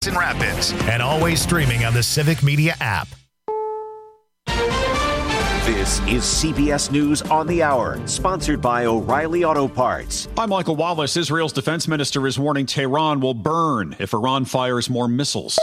in Rapids, and always streaming on the Civic Media app. This is CBS News on the Hour, sponsored by O'Reilly Auto Parts. I'm Michael Wallace. Israel's defense minister is warning Tehran will burn if Iran fires more missiles.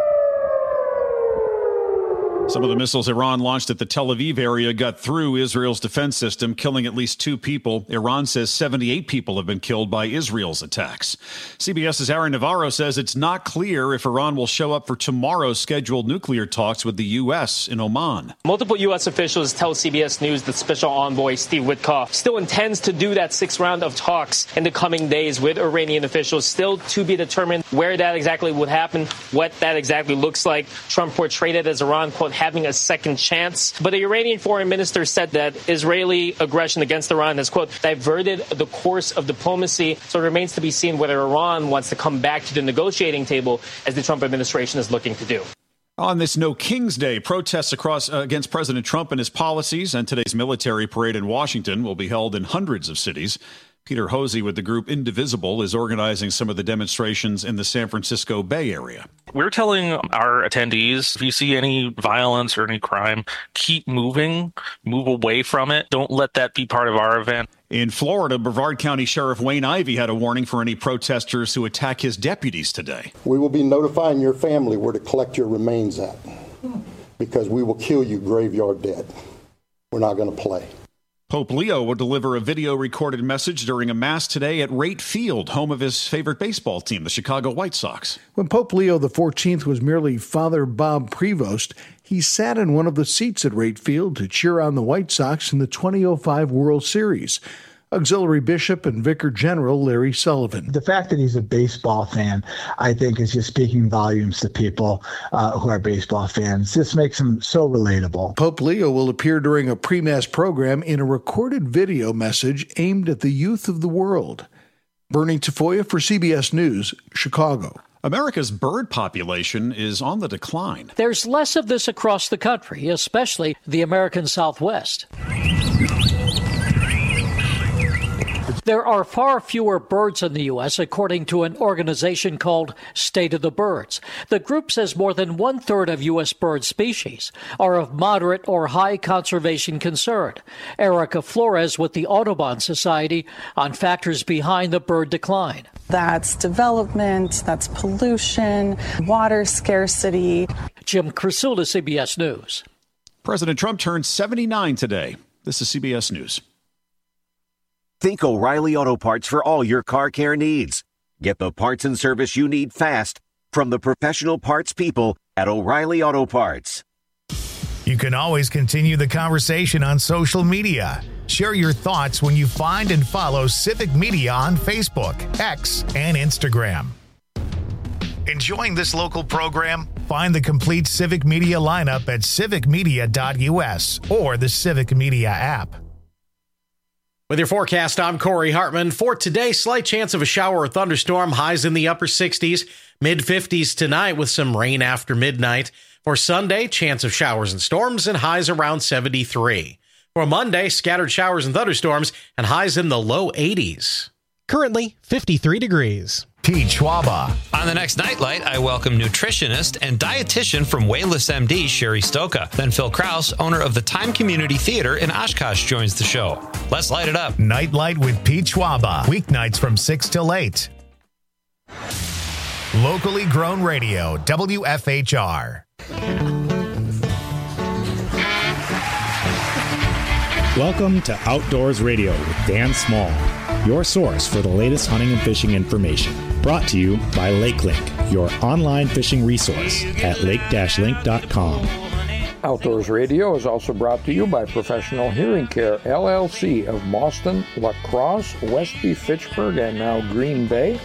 Some of the missiles Iran launched at the Tel Aviv area got through Israel's defense system, killing at least 2 people. Iran says 78 people have been killed by Israel's attacks. CBS's Aaron Navarro says it's not clear if Iran will show up for tomorrow's scheduled nuclear talks with the U.S. in Oman. Multiple U.S. officials tell CBS News that Special Envoy Steve Witkoff still intends to do that 6th round of talks in the coming days with Iranian officials. Still to be determined where that exactly would happen, what that exactly looks like. Trump portrayed it as Iran, quote, having a second chance. But the Iranian foreign minister said that Israeli aggression against Iran has, quote, diverted the course of diplomacy. So it remains to be seen whether Iran wants to come back to the negotiating table, as the Trump administration is looking to do. On this No King's Day, protests against President Trump and his policies and today's military parade in Washington will be held in hundreds of cities. Peter Hosey with the group Indivisible is organizing some of the demonstrations in the San Francisco Bay Area. We're telling our attendees, if you see any violence or any crime, keep moving, move away from it. Don't let that be part of our event. In Florida, Brevard County Sheriff Wayne Ivey had a warning for any protesters who attack his deputies today. We will be notifying your family where to collect your remains at, because we will kill you graveyard dead. We're not going to play. Pope Leo will deliver a video-recorded message during a mass today at Rate Field, home of his favorite baseball team, the Chicago White Sox. When Pope Leo XIV was merely Father Bob Prevost, he sat in one of the seats at Rate Field to cheer on the White Sox in the 2005 World Series. Auxiliary Bishop and Vicar General Larry Sullivan. The fact that he's a baseball fan, I think, is just speaking volumes to people who are baseball fans. This makes him so relatable. Pope Leo will appear during a pre-mass program in a recorded video message aimed at the youth of the world. Bernie Tafoya for CBS News, Chicago. America's bird population is on the decline. There's less of this across the country, especially the American Southwest. There are far fewer birds in the U.S., according to an organization called State of the Birds. The group says more than 1/3 of U.S. bird species are of moderate or high conservation concern. Erica Flores with the Audubon Society on factors behind the bird decline. That's development, that's pollution, water scarcity. Jim Krasula, CBS News. President Trump turned 79 today. This is CBS News. Think O'Reilly Auto Parts for all your car care needs. Get the parts and service you need fast from the professional parts people at O'Reilly Auto Parts. You can always continue the conversation on social media. Share your thoughts when you find and follow Civic Media on Facebook, X, and Instagram. Enjoying this local program? Find the complete Civic Media lineup at civicmedia.us or the Civic Media app. With your forecast, I'm Corey Hartman. For today, slight chance of a shower or thunderstorm, highs in the upper 60s, mid-50s tonight with some rain after midnight. For Sunday, chance of showers and storms and highs around 73. For Monday, scattered showers and thunderstorms and highs in the low 80s. Currently, 53 degrees. Pete Schwaba. On the next Nightlight, I welcome nutritionist and dietitian from Wayless MD, Sherry Stoka. Then Phil Krause, owner of the Time Community Theater in Oshkosh, joins the show. Let's light it up. Nightlight with Pete Schwaba. Weeknights from 6 till 8. Locally grown radio, WFHR. Welcome to Outdoors Radio with Dan Small, your source for the latest hunting and fishing information. Brought to you by LakeLink, your online fishing resource at lake-link.com. Outdoors Radio is also brought to you by Professional Hearing Care, LLC of Mauston, La Crosse, Westby, Fitchburg, and now Green Bay.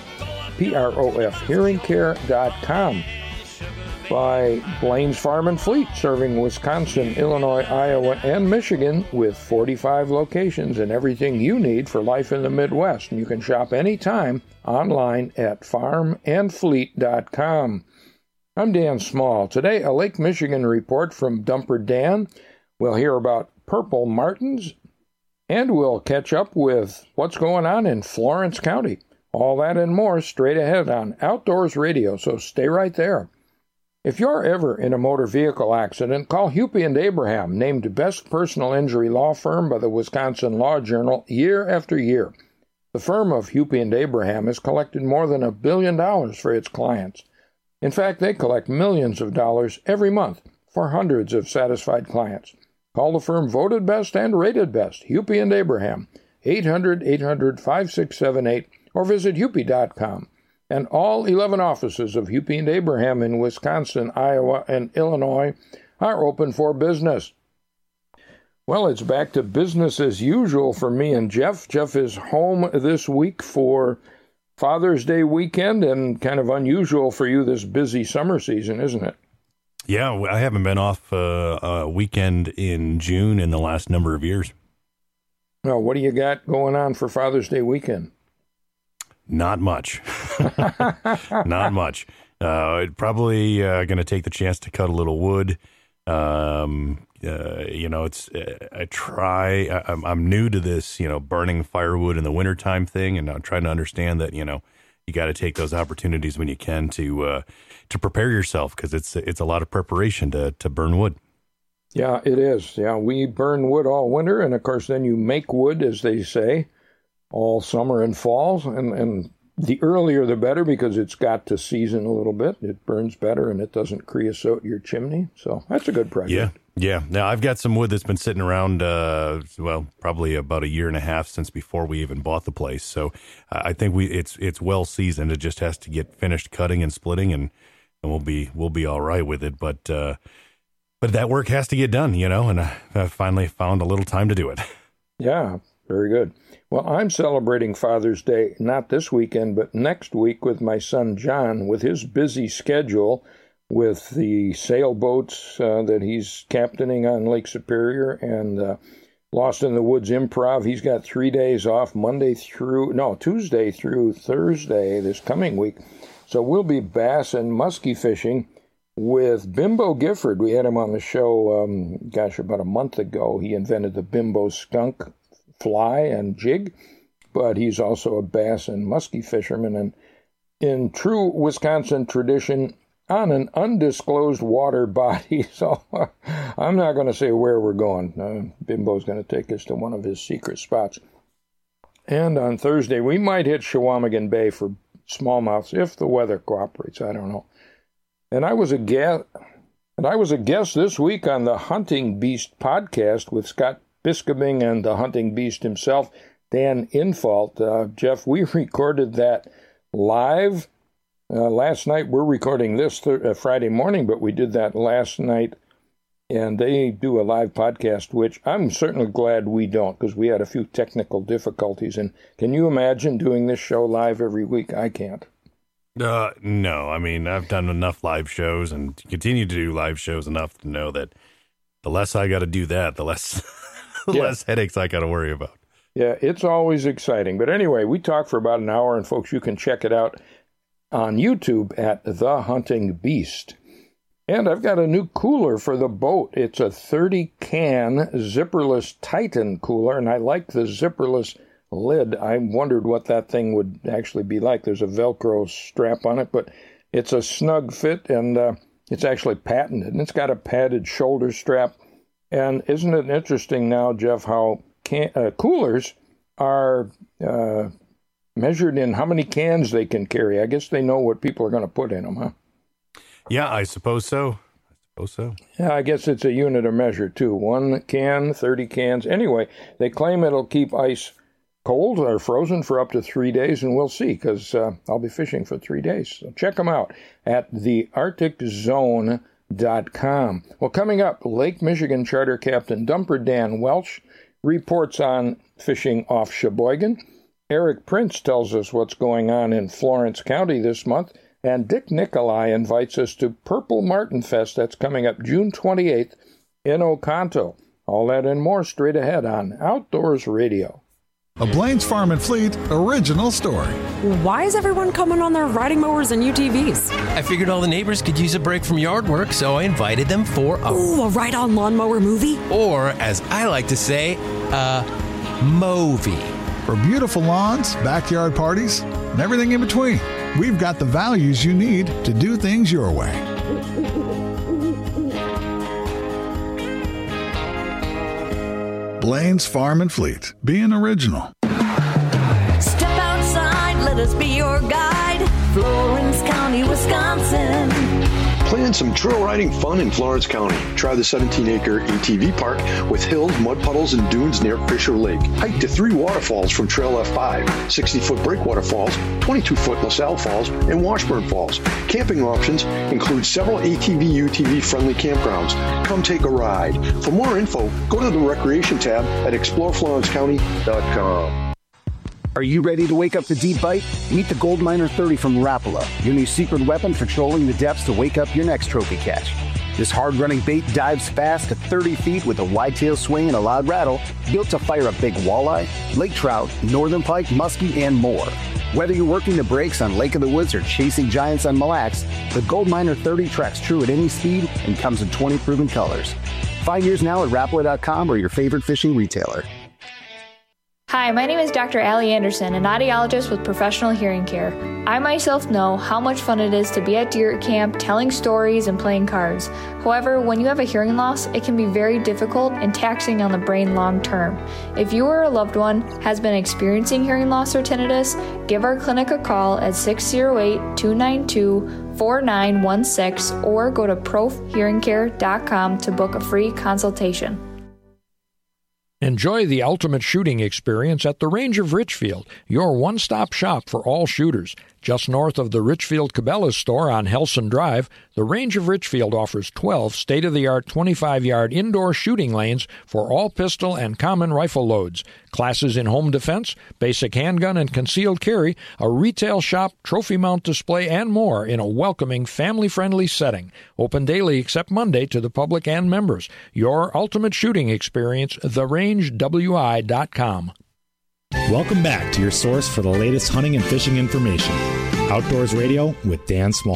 PROFHearingCare.com. By Blaine's Farm and Fleet, serving Wisconsin, Illinois, Iowa, and Michigan with 45 locations and everything you need for life in the Midwest. And you can shop anytime online at farmandfleet.com. I'm Dan Small. Today, a Lake Michigan report from Dumper Dan. We'll hear about purple martins, and we'll catch up with what's going on in Florence County. All that and more straight ahead on Outdoors Radio, so stay right there. If you're ever in a motor vehicle accident, call Hupy and Abraham, named Best Personal Injury Law Firm by the Wisconsin Law Journal year after year. The firm of Hupy and Abraham has collected more than $1 billion for its clients. In fact, they collect millions of dollars every month for hundreds of satisfied clients. Call the firm voted best and rated best, Hupy and Abraham, 800-800-5678, or visit Hupy.com. And all 11 offices of Hupy and Abraham in Wisconsin, Iowa, and Illinois are open for business. Well, it's back to business as usual for me and Jeff. Jeff is home this week for Father's Day weekend, and kind of unusual for you this busy summer season, isn't it? Yeah, I haven't been off a weekend in June in the last number of years. Well, what do you got going on for Father's Day weekend? Not much. Not much. Probably going to take the chance to cut a little wood. I'm new to this, burning firewood in the wintertime thing, and I'm trying to understand that, you got to take those opportunities when you can to prepare yourself, because it's a lot of preparation to burn wood. Yeah, it is. Yeah, we burn wood all winter, and of course then you make wood, as they say, all summer and fall, and the earlier the better, because it's got to season a little bit. It burns better, and it doesn't creosote your chimney, so that's a good project. Yeah. Now, I've got some wood that's been sitting around, probably about 1.5 years since before we even bought the place, so I think it's well seasoned. It just has to get finished cutting and splitting, and we'll be all right with it, but that work has to get done, and I finally found a little time to do it. Yeah, very good. Well, I'm celebrating Father's Day not this weekend, but next week with my son John, with his busy schedule with the sailboats that he's captaining on Lake Superior and Lost in the Woods Improv. He's got 3 days off, Tuesday through Thursday this coming week. So we'll be bass and muskie fishing with Bimbo Gifford. We had him on the show, about a month ago. He invented the Bimbo skunk fly and jig, but he's also a bass and muskie fisherman, and in true Wisconsin tradition, on an undisclosed water body. So I'm not going to say where we're going. Bimbo's going to take us to one of his secret spots. And on Thursday, we might hit Chequamegon Bay for smallmouths if the weather cooperates. I don't know. And I was a guest this week on the Hunting Beast podcast with Scott Biskobing and the Hunting Beast himself, Dan Infalt. Jeff, we recorded that live last night. We're recording this Friday morning, but we did that last night, and they do a live podcast, which I'm certainly glad we don't, because we had a few technical difficulties. And can you imagine doing this show live every week? I can't. No, I mean, I've done enough live shows and continue to do live shows enough to know that the less I got to do that, the less less headaches I got to worry about. Yeah, it's always exciting. But anyway, we talked for about an hour, and folks, you can check it out on YouTube at The Hunting Beast. And I've got a new cooler for the boat. It's a 30-can zipperless Titan cooler, and I like the zipperless lid. I wondered what that thing would actually be like. There's a Velcro strap on it, but it's a snug fit, and it's actually patented, and it's got a padded shoulder strap. And isn't it interesting now, Jeff, how coolers are measured in how many cans they can carry? I guess they know what people are going to put in them, huh? Yeah, I suppose so. Yeah, I guess it's a unit of measure, too. 1 can, 30 cans. Anyway, they claim it'll keep ice cold or frozen for up to 3 days, and we'll see, because I'll be fishing for 3 days. So check them out at thearcticzone.com. Well, coming up, Lake Michigan Charter Captain Dumper Dan Welch reports on fishing off Sheboygan. Eric Prince tells us what's going on in Florence County this month. And Dick Nicolai invites us to Purple Martin Fest. That's coming up June 28th in Oconto. All that and more straight ahead on Outdoors Radio. A Blaine's Farm and Fleet original story. Why is everyone coming on their riding mowers and UTVs? I figured all the neighbors could use a break from yard work, so I invited them for a ride-on lawnmower movie? Or, as I like to say, a movie. For beautiful lawns, backyard parties, and everything in between. We've got the values you need to do things your way. Blaine's Farm and Fleet, being original. Step outside, let us be your guide. Florence County, Wisconsin. Plan some trail riding fun in Florence County. Try the 17-acre ATV park with hills, mud puddles, and dunes near Fisher Lake. Hike to 3 waterfalls from Trail F5, 60-foot Breakwater Falls, 22-foot LaSalle Falls, and Washburn Falls. Camping options include several ATV, UTV-friendly campgrounds. Come take a ride. For more info, go to the Recreation tab at exploreflorencecounty.com. Are you ready to wake up the deep bite? Meet the Goldminer 30 from Rapala, your new secret weapon for trolling the depths to wake up your next trophy catch. This hard-running bait dives fast to 30 feet with a wide-tail swing and a loud rattle, built to fire a big walleye, lake trout, northern pike, muskie, and more. Whether you're working the breaks on Lake of the Woods or chasing giants on Mille Lacs, the Goldminer 30 tracks true at any speed and comes in 20 proven colors. Find yours now at Rapala.com or your favorite fishing retailer. Hi, my name is Dr. Allie Anderson, an audiologist with Professional Hearing Care. I myself know how much fun it is to be at deer camp, telling stories and playing cards. However, when you have a hearing loss, it can be very difficult and taxing on the brain long term. If you or a loved one has been experiencing hearing loss or tinnitus, give our clinic a call at 608-292-4916 or go to profhearingcare.com to book a free consultation. Enjoy the ultimate shooting experience at the Range of Richfield, your one-stop shop for all shooters. Just north of the Richfield Cabela's store on Helson Drive, the Range of Richfield offers 12 state-of-the-art 25-yard indoor shooting lanes for all pistol and common rifle loads, classes in home defense, basic handgun and concealed carry, a retail shop, trophy mount display, and more in a welcoming, family-friendly setting. Open daily except Monday to the public and members. Your ultimate shooting experience, therangewi.com. Welcome back to your source for the latest hunting and fishing information. Outdoors Radio with Dan Small.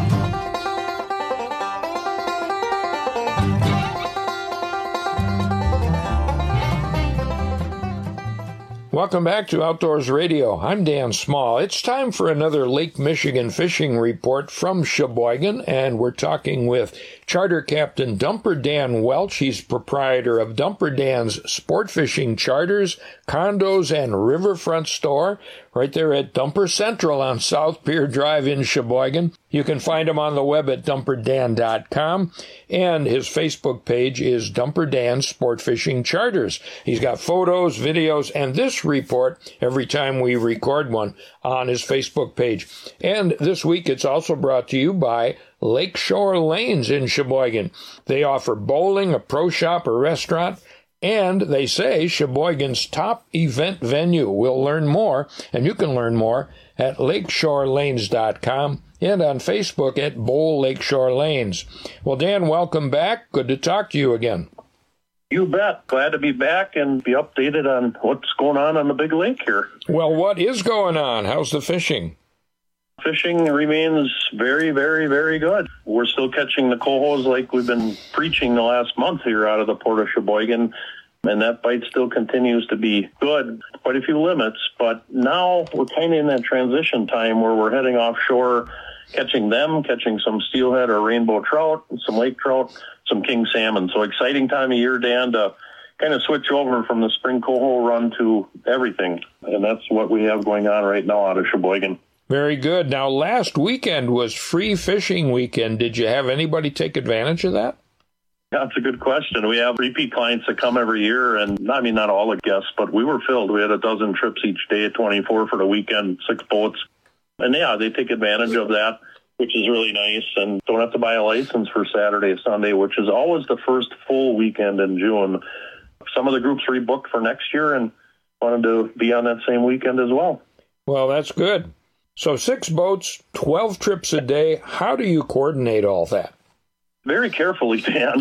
Welcome back to Outdoors Radio. I'm Dan Small. It's time for another Lake Michigan fishing report from Sheboygan, and we're talking with Charter Captain Dumper Dan Welch. He's proprietor of Dumper Dan's Sport Fishing Charters, Condos, and Riverfront Store right there at Dumper Central on South Pier Drive in Sheboygan. You can find him on the web at dumperdan.com, and his Facebook page is Dumper Dan Sport Fishing Charters. He's got photos, videos, and this report every time we record one on his Facebook page. And this week it's also brought to you by Lakeshore Lanes in Sheboygan. They offer bowling, a pro shop, a restaurant, and they say Sheboygan's top event venue. We'll learn more, and you can learn more at lakeshorelanes.com and on Facebook at Bowl Lakeshore Lanes. Well, Dan, welcome back. Good to talk to you again. You bet. Glad to be back and be updated on what's going on the big lake here. Well, what is going on? How's the fishing? Fishing remains very, very, very good. We're still catching the cohos like we've been preaching the last month here out of the Port of Sheboygan, and that bite still continues to be good. Quite a few limits, but now we're kind of in that transition time where we're heading offshore, catching some steelhead or rainbow trout, some lake trout, some king salmon. So exciting time of year, Dan, to kind of switch over from the spring coho run to everything, and that's what we have going on right now out of Sheboygan. Very good. Now, last weekend was free fishing weekend. Did you have anybody take advantage of that? That's a good question. We have repeat clients that come every year, and not all the guests, but we were filled. We had a dozen trips each day, 24 for the weekend, 6 boats. And yeah, they take advantage of that, which is really nice, and don't have to buy a license for Saturday, Sunday, which is always the first full weekend in June. Some of the groups rebooked for next year and wanted to be on that same weekend as well. Well, that's good. So 6 boats, 12 trips a day. How do you coordinate all that? Very carefully, Dan.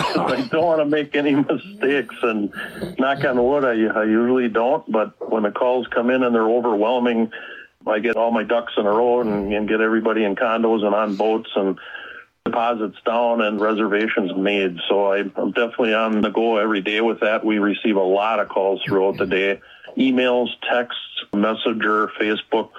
I don't want to make any mistakes, and knock on wood, I usually don't. But when the calls come in and they're overwhelming, I get all my ducks in a row and get everybody in condos and on boats and deposits down and reservations made. So I'm definitely on the go every day with that. We receive a lot of calls throughout the day, emails, texts, Messenger, Facebook.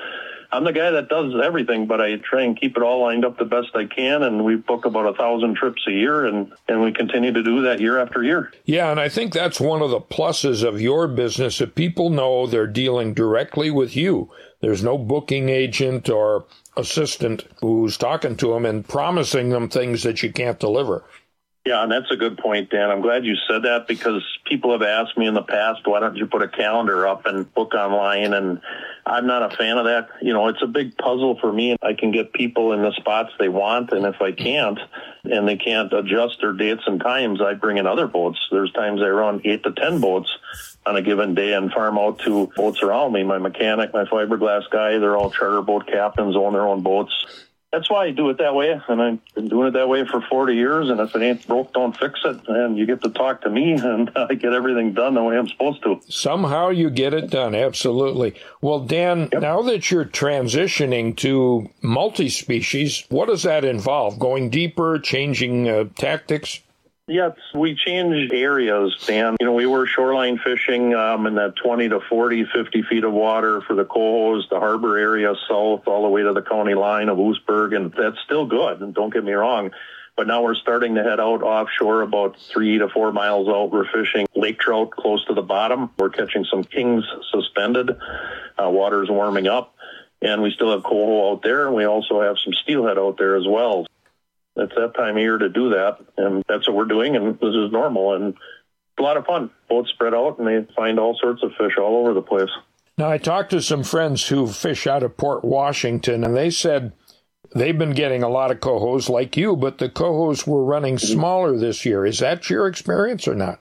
I'm the guy that does everything, but I try and keep it all lined up the best I can, and we book about 1,000 trips a year, and we continue to do that year after year. Yeah, and I think that's one of the pluses of your business, that people know they're dealing directly with you. There's no booking agent or assistant who's talking to them and promising them things that you can't deliver. Yeah, and that's a good point, Dan. I'm glad you said that, because people have asked me in the past, why don't you put a calendar up and book online? And I'm not a fan of that. You know, it's a big puzzle for me. I can get people in the spots they want, and if I can't, and they can't adjust their dates and times, I bring in other boats. There's times I run 8 to 10 boats on a given day and farm out to boats around me. My mechanic, my fiberglass guy, they're all charter boat captains, own their own boats. That's why I do it that way, and I've been doing it that way for 40 years, and if it ain't broke, don't fix it, and you get to talk to me, and I get everything done the way I'm supposed to. Somehow you get it done, absolutely. Well, Dan, Now that you're transitioning to multi-species, what does that involve? Going deeper, changing tactics? Yes, we changed areas, Dan. You know, we were shoreline fishing in that 20 to 40, 50 feet of water for the cohos, the harbor area south, all the way to the county line of Oostburg, and that's still good, and don't get me wrong. But now we're starting to head out offshore about 3 to 4 miles out. We're fishing lake trout close to the bottom. We're catching some kings suspended. Water's warming up, and we still have coho out there, and we also have some steelhead out there as well. It's that time of year to do that, and that's what we're doing, and this is normal, and it's a lot of fun. Boats spread out, and they find all sorts of fish all over the place. Now, I talked to some friends who fish out of Port Washington, and they said they've been getting a lot of cohos like you, but the cohos were running smaller this year. Is that your experience or not?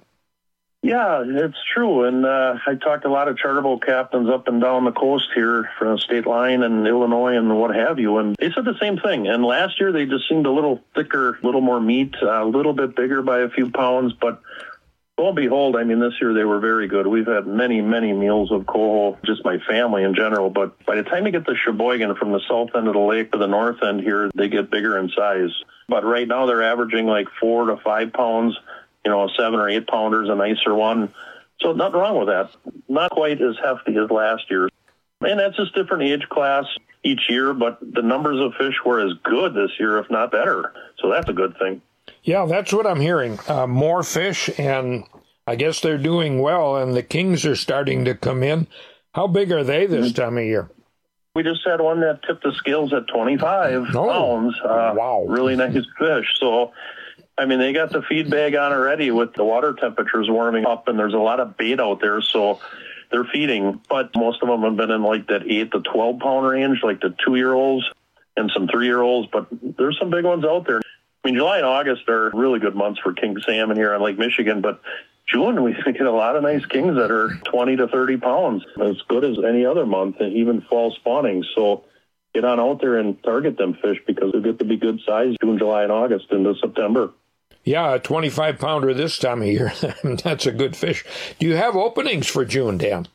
Yeah, it's true, and I talked to a lot of charter boat captains up and down the coast here from the state line and Illinois and what have you, and they said the same thing. And last year they just seemed a little thicker, a little more meat, a little bit bigger by a few pounds, but lo and behold, I mean, this year they were very good. We've had many, many meals of coho, just my family in general, but by the time you get the Sheboygan from the south end of the lake to the north end here, they get bigger in size. But right now they're averaging like 4 to 5 pounds. You know, a 7 or 8 pounder is a nicer one. So nothing wrong with that. Not quite as hefty as last year. And that's just different age class each year, but the numbers of fish were as good this year, if not better. So that's a good thing. Yeah, that's what I'm hearing. More fish, and I guess they're doing well, and the kings are starting to come in. How big are they this time of year? We just had one that tipped the scales at 25 pounds. Wow. Really nice fish. So, I mean, they got the feed bag on already with the water temperatures warming up, and there's a lot of bait out there, so they're feeding. But most of them have been in like that 8 to 12 pound range, like the 2-year-olds and some 3-year-olds, but there's some big ones out there. I mean, July and August are really good months for king salmon here on Lake Michigan, but June we get a lot of nice kings that are 20 to 30 pounds, as good as any other month, and even fall spawning. So get on out there and target them fish, because they get to be good size June, July, and August into September. Yeah, a 25-pounder this time of year. That's a good fish. Do you have openings for June, Dan?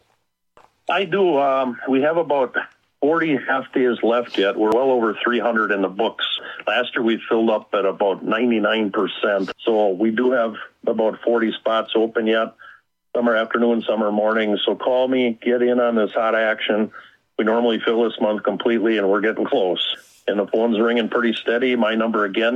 I do. We have about 40 half days left yet. We're well over 300 in the books. Last year we filled up at about 99%. So we do have about 40 spots open yet. Some are afternoon, some are morning. So call me, get in on this hot action. We normally fill this month completely, and we're getting close. And the phone's ringing pretty steady. My number again,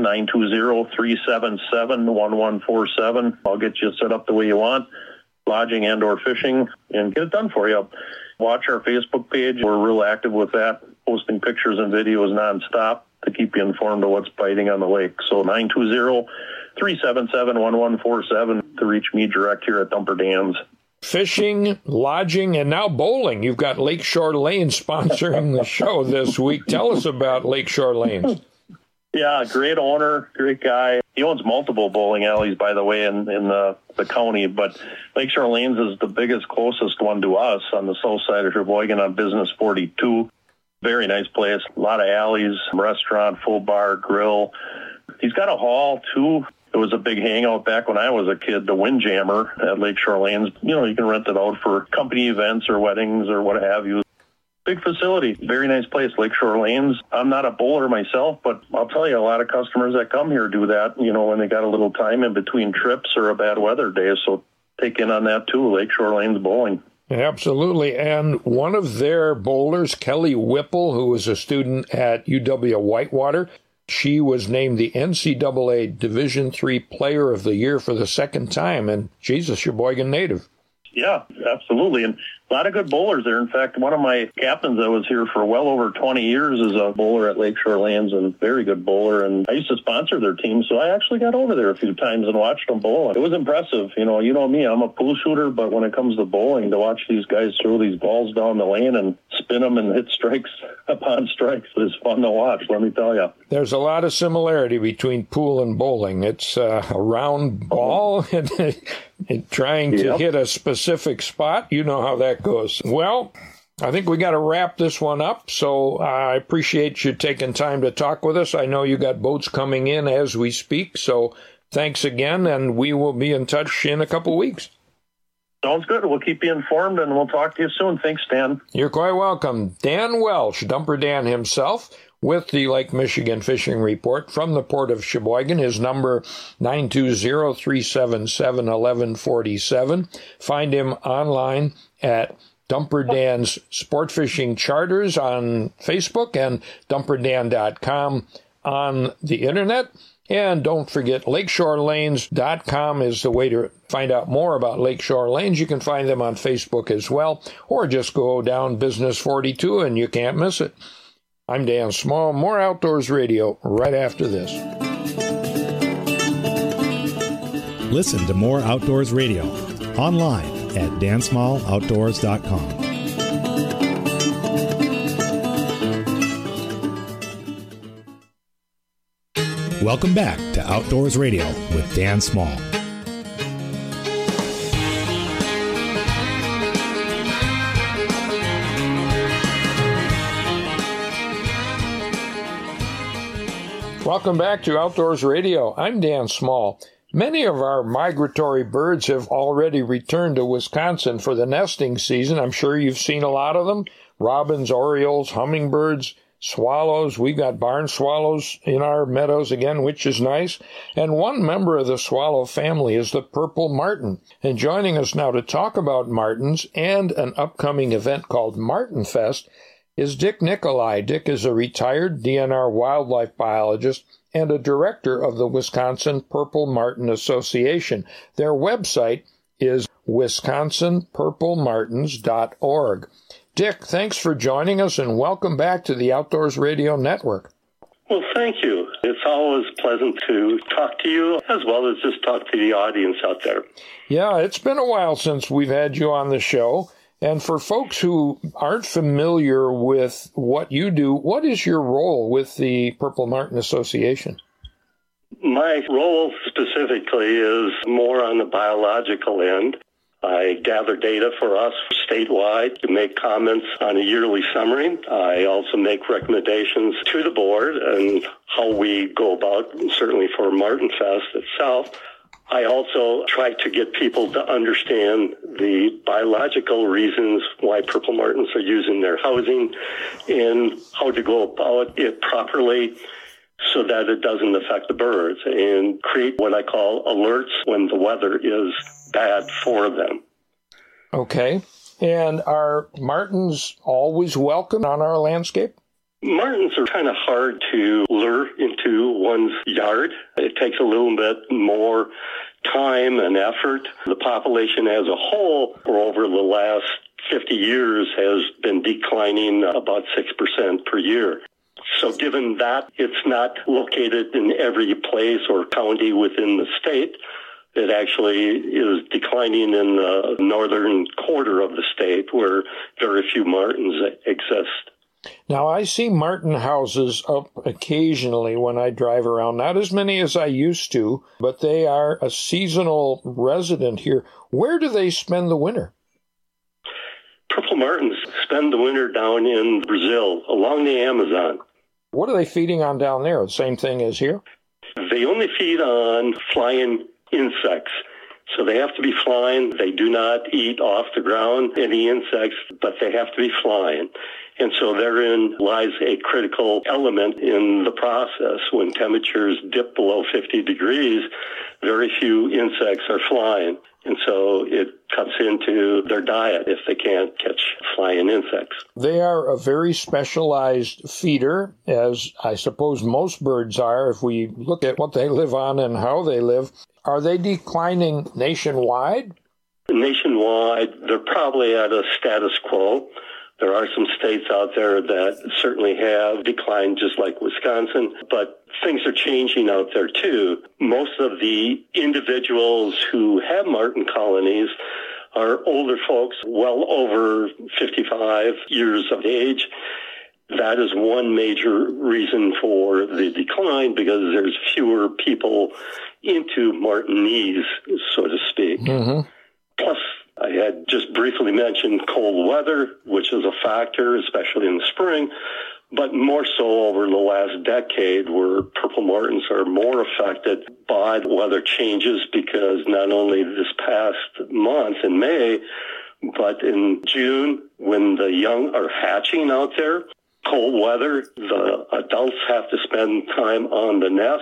920-377-1147. I'll get you set up the way you want, lodging and or fishing, and get it done for you. Watch our Facebook page. We're real active with that, posting pictures and videos nonstop to keep you informed of what's biting on the lake. So 920-377-1147 to reach me direct here at Dumper Dan's. Fishing, lodging, and now bowling. You've got Lakeshore Lanes sponsoring the show this week. Tell us about Lakeshore Lanes. Yeah, great owner, great guy. He owns multiple bowling alleys, by the way, in the county, but Lakeshore Lanes is the biggest, closest one to us on the south side of Sheboygan on Business 42. Very nice place. A lot of alleys, restaurant, full bar, grill. He's got a hall, too. It was a big hangout back when I was a kid, the Windjammer at Lakeshore Lanes. You know, you can rent it out for company events or weddings or what have you. Big facility, very nice place, Lakeshore Lanes. I'm not a bowler myself, but I'll tell you, a lot of customers that come here do that, you know, when they got a little time in between trips or a bad weather day. So take in on that too, Lakeshore Lanes Bowling. Absolutely. And one of their bowlers, Kelly Whipple, who was a student at UW-Whitewater, she was named the NCAA Division III Player of the Year for the second time. And she's a Sheboygan native. Yeah, absolutely. And a lot of good bowlers there. In fact, one of my captains that was here for well over 20 years is a bowler at Lakeshore Lanes, and very good bowler. And I used to sponsor their team, so I actually got over there a few times and watched them bowl. It was impressive. You know me, I'm a pool shooter, but when it comes to bowling, to watch these guys throw these balls down the lane and spin them and hit strikes upon strikes is fun to watch, let me tell you. There's a lot of similarity between pool and bowling. It's a round ball and trying to hit a specific spot. You know how that goes. Well, I think we got to wrap this one up, so I appreciate you taking time to talk with us. I know you got boats coming in as we speak, so thanks again, and we will be in touch in a couple weeks. Sounds good. We'll keep you informed, and we'll talk to you soon. Thanks, Dan. You're quite welcome. Dan Welsh, Dumper Dan himself, with the Lake Michigan Fishing Report from the Port of Sheboygan. His number 920-377-1147. Find him online at Dumper Dan's Sport Fishing Charters on Facebook and dumperdan.com on the internet. And don't forget, lakeshorelanes.com is the way to find out more about Lakeshore Lanes. You can find them on Facebook as well, or just go down Business 42 and you can't miss it. I'm Dan Small. More Outdoors Radio right after this. Listen to More Outdoors Radio online at dansmalloutdoors.com. Welcome back to Outdoors Radio with Dan Small. Welcome back to Outdoors Radio. I'm Dan Small. Many of our migratory birds have already returned to Wisconsin for the nesting season. I'm sure you've seen a lot of them. Robins, orioles, hummingbirds, swallows. We've got barn swallows in our meadows again, which is nice. And one member of the swallow family is the purple martin. And joining us now to talk about martins and an upcoming event called Martin Fest is Dick Nicolai. Dick is a retired DNR wildlife biologist and a director of the Wisconsin Purple Martin Association. Their website is wisconsinpurplemartins.org. Dick, thanks for joining us, and welcome back to the Outdoors Radio Network. Well, thank you. It's always pleasant to talk to you, as well as just talk to the audience out there. Yeah, it's been a while since we've had you on the show. And for folks who aren't familiar with what you do, what is your role with the Purple Martin Association? My role specifically is more on the biological end. I gather data for us statewide to make comments on a yearly summary. I also make recommendations to the board and how we go about, certainly for Martin Fest itself. I also try to get people to understand the biological reasons why purple martins are using their housing and how to go about it properly so that it doesn't affect the birds, and create what I call alerts when the weather is bad for them. Okay. And are martins always welcome on our landscape? Martins are kind of hard to lure into one's yard. It takes a little bit more time and effort. The population as a whole, for over the last 50 years, has been declining about 6% per year. So given that it's not located in every place or county within the state, it actually is declining in the northern quarter of the state where very few martins exist. Now, I see martin houses up occasionally when I drive around. Not as many as I used to, but they are a seasonal resident here. Where do they spend the winter? Purple martins spend the winter down in Brazil, along the Amazon. What are they feeding on down there? The same thing as here? They only feed on flying insects. So they have to be flying. They do not eat off the ground any insects, but they have to be flying. And so therein lies a critical element in the process. When temperatures dip below 50 degrees, very few insects are flying. And so it cuts into their diet if they can't catch flying insects. They are a very specialized feeder, as I suppose most birds are, if we look at what they live on and how they live. Are they declining nationwide? Nationwide, they're probably at a status quo. There are some states out there that certainly have declined, just like Wisconsin, but things are changing out there too. Most of the individuals who have martin colonies are older folks, well over 55 years of age. That is one major reason for the decline, because there's fewer people into martinese, so to speak. Mm-hmm. Plus, I had just briefly mentioned cold weather, which is a factor, especially in the spring, but more so over the last decade, where purple martins are more affected by the weather changes, because not only this past month in May, but in June, when the young are hatching out there, cold weather, the adults have to spend time on the nest.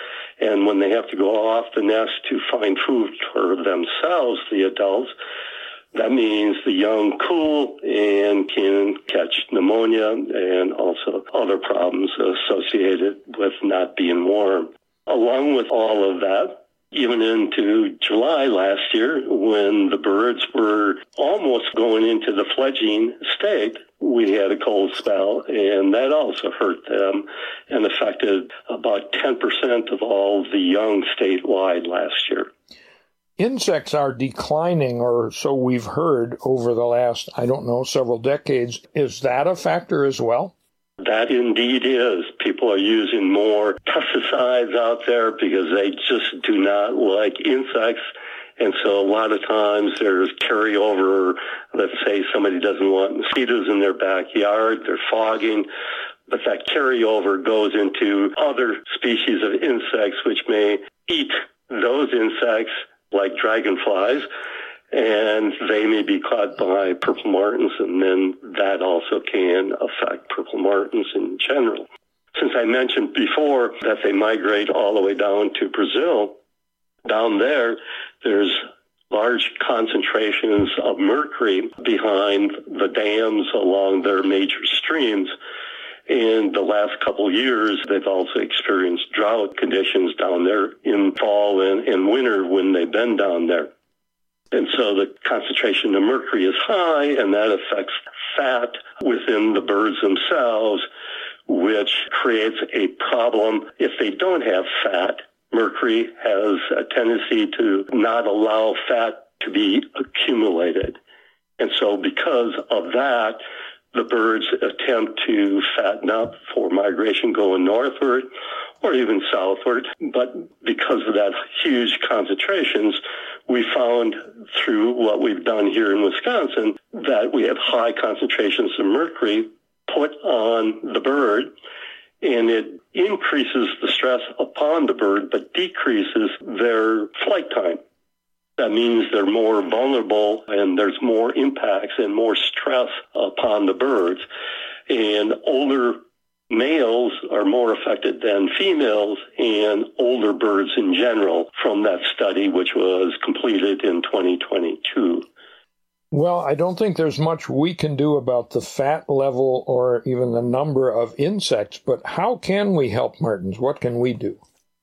And when they have to go off the nest to find food for themselves, the adults, that means the young cool and can catch pneumonia and also other problems associated with not being warm. Along with all of that, even into July last year, when the birds were almost going into the fledging state, we had a cold spell, and that also hurt them and affected about 10% of all the young statewide last year. Insects are declining, or so we've heard, over the last, several decades. Is that a factor as well? That indeed is. People are using more pesticides out there because they just do not like insects. And so a lot of times there's carryover. Let's say somebody doesn't want mosquitoes in their backyard. They're fogging. But that carryover goes into other species of insects which may eat those insects, like dragonflies, and they may be caught by purple martins, and then that also can affect purple martins in general. Since I mentioned before that they migrate all the way down to Brazil, down there's large concentrations of mercury behind the dams along their major streams. In the last couple of years, they've also experienced drought conditions down there in fall and winter when they've been down there. And so the concentration of mercury is high, and that affects fat within the birds themselves, which creates a problem. If they don't have fat, mercury has a tendency to not allow fat to be accumulated. And so because of that, the birds attempt to fatten up for migration going northward or even southward. But because of that huge concentrations, we found through what we've done here in Wisconsin that we have high concentrations of mercury put on the bird, and it increases the stress upon the bird but decreases their flight time. That means they're more vulnerable and there's more impacts and more stress upon the birds. And older males are more affected than females and older birds in general from that study, which was completed in 2022. Well, I don't think there's much we can do about the fat level or even the number of insects, but how can we help martins? What can we do?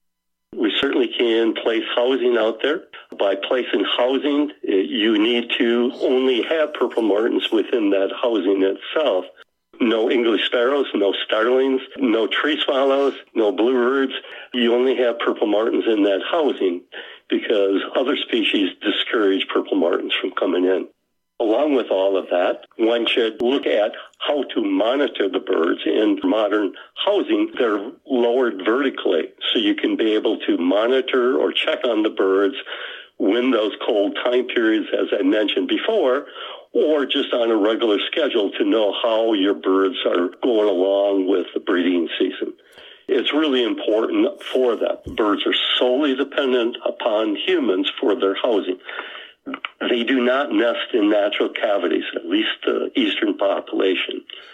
We certainly can place housing out there. By placing housing, you need to only have purple martins within that housing itself. No English sparrows, no starlings, no tree swallows, no bluebirds. You only have purple martins in that housing because other species discourage purple martins from coming in. Along with all of that, one should look at how to monitor the birds. In modern housing, they're lowered vertically, so you can be able to monitor or check on the birds when those cold time periods, as I mentioned before, or just on a regular schedule to know how your birds are going along with the breeding season. It's really important for that. The birds are solely dependent upon humans for their housing. They do not nest in natural cavities, at least the eastern population.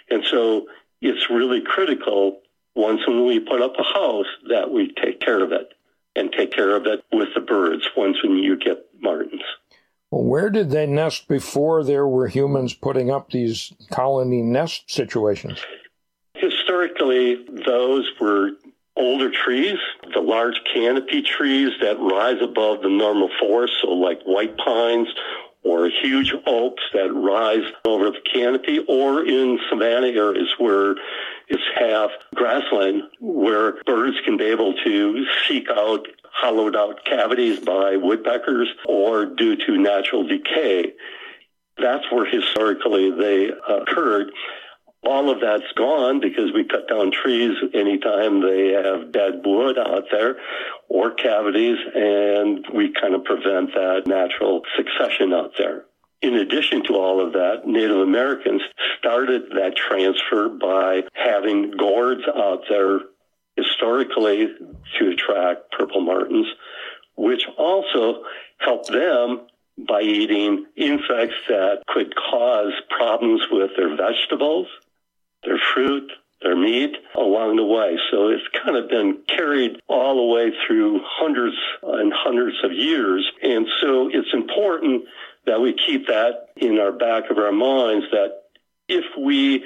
And so it's really critical once when we put up a house that we take care of it and take care of it with the birds once when you get martins. Well, where did they nest before there were humans putting up these colony nest situations? Historically, those were older trees, the large canopy trees that rise above the normal forest, so like white pines or huge oaks that rise over the canopy, or in savanna areas where it's half grassland, where birds can be able to seek out hollowed out cavities by woodpeckers or due to natural decay. That's where historically they occurred. All of that's gone because we cut down trees anytime they have dead wood out there or cavities, and we kind of prevent that natural succession out there. In addition to all of that, Native Americans started that transfer by having gourds out there historically to attract purple martins, which also helped them by eating insects that could cause problems with their vegetables, their fruit, their meat along the way. So it's kind of been carried all the way through hundreds and hundreds of years. And so it's important that we keep that in our back of our minds, that if we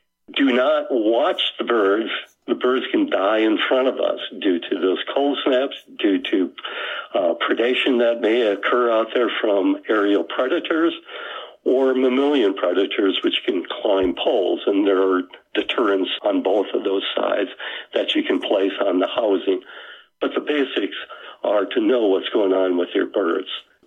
do not watch the birds can die in front of us due to those cold snaps, due to predation that may occur out there from aerial predators or mammalian predators, which can climb poles. And there are deterrents on both of those sides that you can place on the housing. But the basics are to know what's going on with your birds.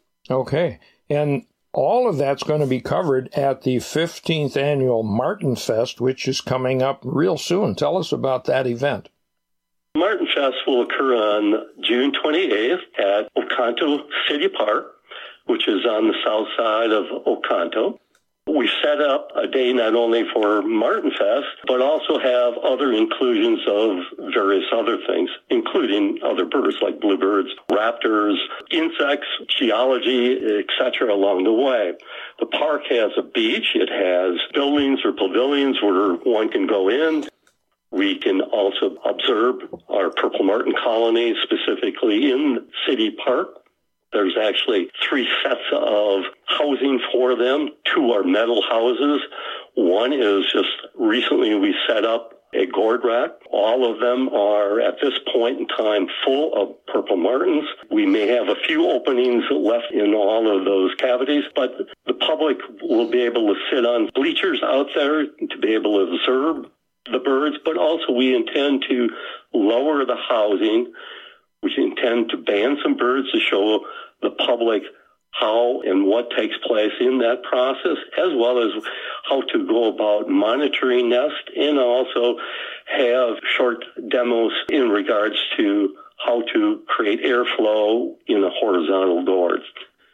Okay. And all of that's going to be covered at the 15th annual Martin Fest, which is coming up real soon. Tell us about that event. Martin Fest will occur on June 28th at Oconto City Park, which is on the south side of Oconto. We set up a day not only for Martin Fest, but also have other inclusions of various other things, including other birds like bluebirds, raptors, insects, geology, etc. along the way. The park has a beach. It has buildings or pavilions where one can go in. We can also observe our purple martin colony specifically in City Park. There's actually 3 sets of housing for them. 2 are metal houses. One is just recently we set up a gourd rack. All of them are at this point in time full of purple martins. We may have a few openings left in all of those cavities, but the public will be able to sit on bleachers out there to be able to observe the birds, but also we intend to lower the housing. We intend to ban some birds to show the public how and what takes place in that process, as well as how to go about monitoring nest, and also have short demos in regards to how to create airflow in the horizontal gourds.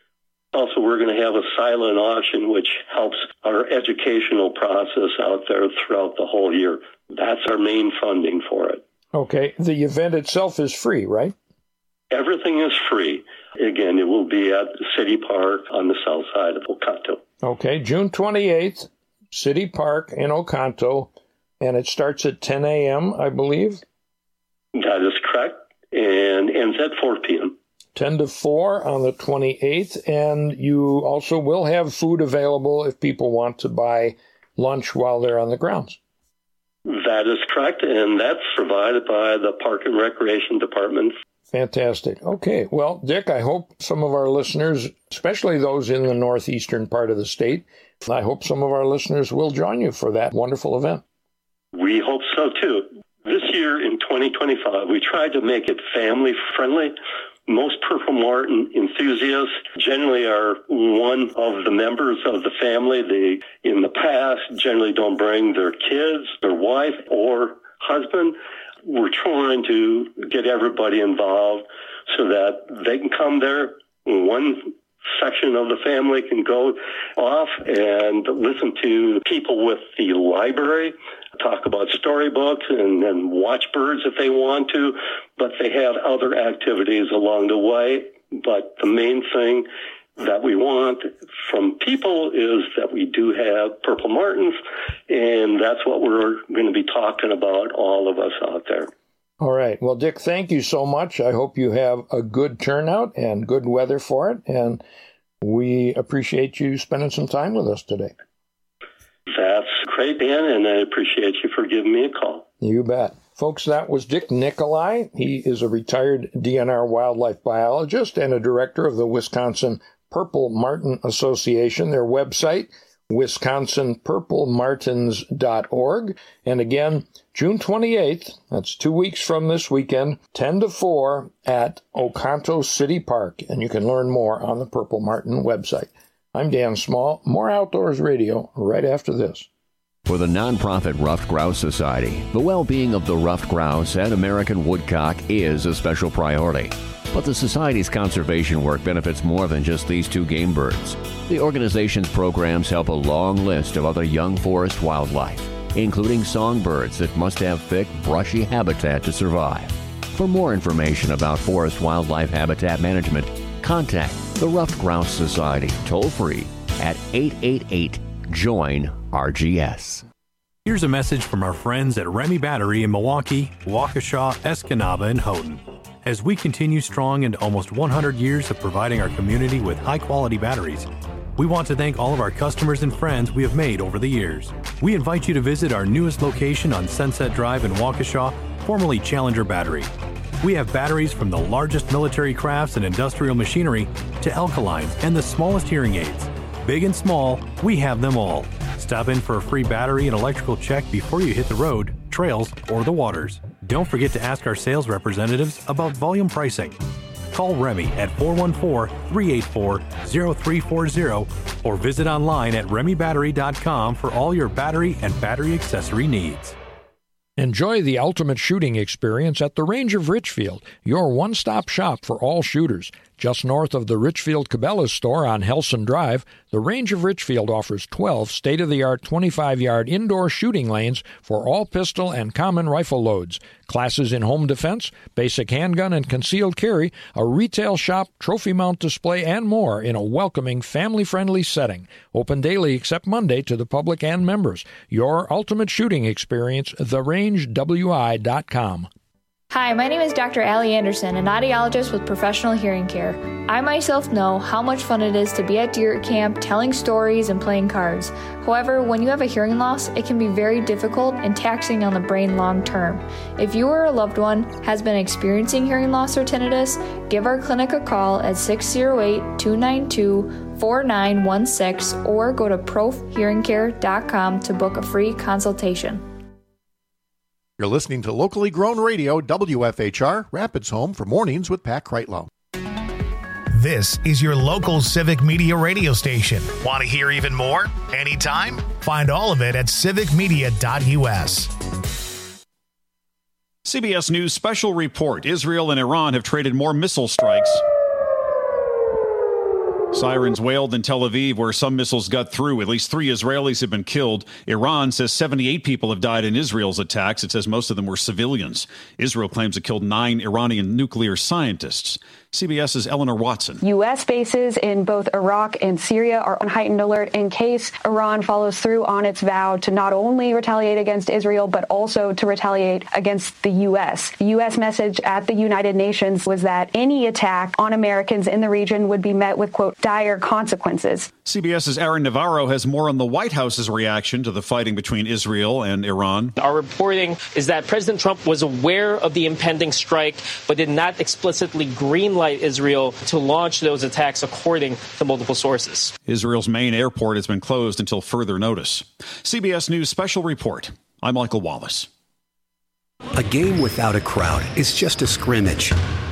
Also, we're going to have a silent auction, which helps our educational process out there throughout the whole year. That's our main funding for it. Okay. The event itself is free, right? Everything is free. Again, it will be at City Park on the south side of Oconto. Okay, June 28th, City Park in Oconto, and it starts at 10 a.m., I believe? That is correct, and ends at 4 p.m. 10 to 4 on the 28th, and you also will have food available if people want to buy lunch while they're on the grounds. That is correct, and that's provided by the Park and Recreation Department. Fantastic. Okay. Well, Dick, I hope some of our listeners, especially those in the northeastern part of the state, I hope some of our listeners will join you for that wonderful event. We hope so, too. This year in 2025, we tried to make it family-friendly. Most purple martin enthusiasts generally are one of the members of the family. They, in the past, generally don't bring their kids, their wife, or husband. We're trying to get everybody involved so that they can come there. One section of the family can go off and listen to people with the library, talk about storybooks, and then watch birds if they want to. But they have other activities along the way. But the main thing, that we want from people is that we do have Purple Martins, and that's what we're going to be talking about, all of us out there. All right. Well, Dick, thank you so much. I hope you have a good turnout and good weather for it, and we appreciate you spending some time with us today. That's great, Dan, and I appreciate you for giving me a call. You bet. Folks, that was Dick Nicolai. He is a retired DNR wildlife biologist and a director of the Wisconsin Purple Martin Association. Their website, wisconsinpurplemartins.org. And again, June 28th, that's 2 weeks from this weekend, 10 to 4 at Oconto City Park. And you can learn more on the Purple Martin website. I'm Dan Small. More Outdoors Radio right after this. For the nonprofit Ruffed Grouse Society, the well-being of the ruffed grouse and American woodcock is a special priority. But the Society's conservation work benefits more than just these two game birds. The organization's programs help a long list of other young forest wildlife, including songbirds that must have thick, brushy habitat to survive. For more information about forest wildlife habitat management, contact the Ruffed Grouse Society toll-free at 888-JOIN-RGS. Here's a message from our friends at Remy Battery in Milwaukee, Waukesha, Escanaba, and Houghton. As we continue strong into almost 100 years of providing our community with high-quality batteries, we want to thank all of our customers and friends we have made over the years. We invite you to visit our newest location on Sunset Drive in Waukesha, formerly Challenger Battery. We have batteries from the largest military crafts and industrial machinery to alkalines and the smallest hearing aids. Big and small, we have them all. Stop in for a free battery and electrical check before you hit the road, trails, or the waters. Don't forget to ask our sales representatives about volume pricing. Call Remy at 414-384-0340 or visit online at remybattery.com for all your battery and battery accessory needs. Enjoy the ultimate shooting experience at the Range of Richfield, your one-stop shop for all shooters. Just north of the Richfield Cabela's store on Helson Drive, the Range of Richfield offers 12 state-of-the-art 25-yard indoor shooting lanes for all pistol and common rifle loads, classes in home defense, basic handgun and concealed carry, a retail shop, trophy mount display, and more in a welcoming, family-friendly setting. Open daily except Monday to the public and members. Your ultimate shooting experience, therangewi.com. Hi, my name is Dr. Allie Anderson, an audiologist with Professional Hearing Care. I myself know how much fun it is to be at deer camp telling stories and playing cards. However, when you have a hearing loss, it can be very difficult and taxing on the brain long term. If you or a loved one has been experiencing hearing loss or tinnitus, give our clinic a call at 608-292-4916 or go to profhearingcare.com to book a free consultation. You're listening to locally grown radio, WFHR, Rapids Home for Mornings with Pat Kreitlow. This is your local civic media radio station. Want to hear even more? Anytime? Find all of it at civicmedia.us. CBS News special report. Israel and Iran have traded more missile strikes. Sirens wailed in Tel Aviv, where some missiles got through. At least 3 Israelis have been killed. Iran says 78 people have died in Israel's attacks. It says most of them were civilians. Israel claims it killed 9 Iranian nuclear scientists. CBS's Eleanor Watson. U.S. bases in both Iraq and Syria are on heightened alert in case Iran follows through on its vow to not only retaliate against Israel, but also to retaliate against the U.S. The U.S. message at the United Nations was that any attack on Americans in the region would be met with, quote, dire consequences. CBS's Aaron Navarro has more on the White House's reaction to the fighting between Israel and Iran. Our reporting is that President Trump was aware of the impending strike, but did not explicitly greenlight Israel to launch those attacks, according to multiple sources. Israel's main airport has been closed until further notice. CBS News special report. I'm Michael Wallace. A game without a crowd is just a scrimmage.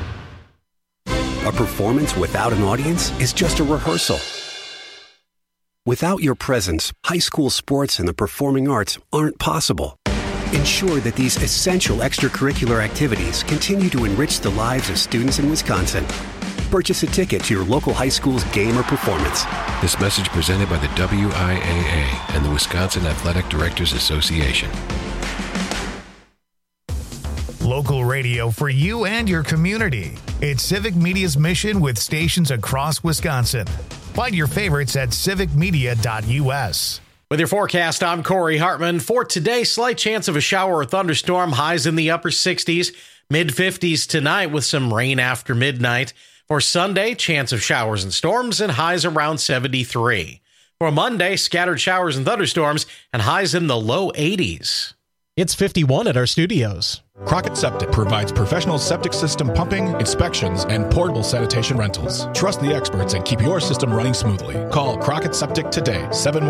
A performance without an audience is just a rehearsal. Without your presence, high school sports and the performing arts aren't possible. Ensure that these essential extracurricular activities continue to enrich the lives of students in Wisconsin. Purchase a ticket to your local high school's game or performance. This message presented by the WIAA and the Wisconsin Athletic Directors Association. local radio for you and your community. It's Civic Media's mission with stations across Wisconsin. Find your favorites at civicmedia.us. With your forecast, I'm Corey Hartman. For today, slight chance of a shower or thunderstorm, highs in the upper 60s, mid-50s tonight with some rain after midnight. For Sunday, chance of showers and storms and highs around 73. For Monday, scattered showers and thunderstorms and highs in the low 80s. It's 51 at our studios. Crockett Septic provides professional septic system pumping, inspections, and portable sanitation rentals. Trust the experts and keep your system running smoothly. Call Crockett Septic today,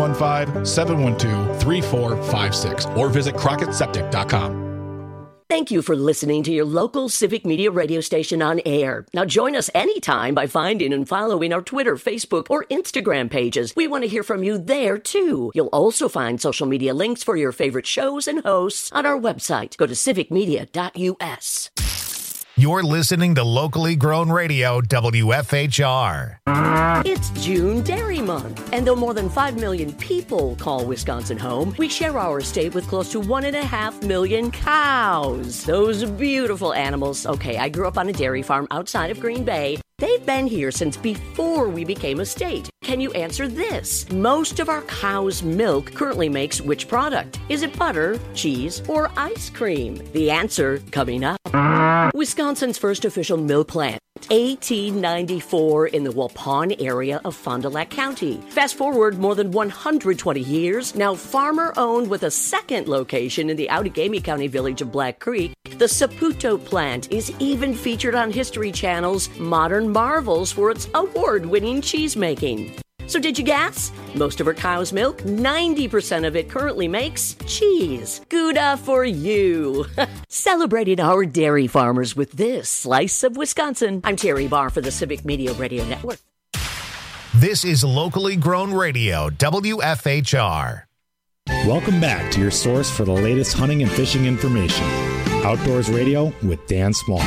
715-712-3456, or visit crockettSeptic.com. Thank you for listening to your local Civic Media radio station on air. Now join us anytime by finding and following our Twitter, Facebook, or Instagram pages. We want to hear from you there, too. You'll also find social media links for your favorite shows and hosts on our website. Go to civicmedia.us. You're listening to locally grown radio, WFHR. It's June Dairy Month, and though more than 5 million people call Wisconsin home, we share our state with close to 1.5 million cows. Those beautiful animals. Okay, I grew up on a dairy farm outside of Green Bay. They've been here since before we became a state. Can you answer this? Most of our cow's milk currently makes which product? Is it butter, cheese, or ice cream? The answer coming up. Wisconsin's first official milk plant. 1894 in the Waupun area of Fond du Lac County. Fast forward more than 120 years, now farmer-owned with a second location in the Outagamie County village of Black Creek, the Saputo plant is even featured on History Channel's Modern Marvels for its award-winning cheese-making. So did you guess? Most of our cow's milk, 90% of it currently makes cheese. Gouda for you. Celebrating our dairy farmers with this slice of Wisconsin. I'm Terry Barr for the Civic Media Radio Network. This is locally grown radio, WFHR. Welcome back to your source for the latest hunting and fishing information. Outdoors Radio with Dan Small.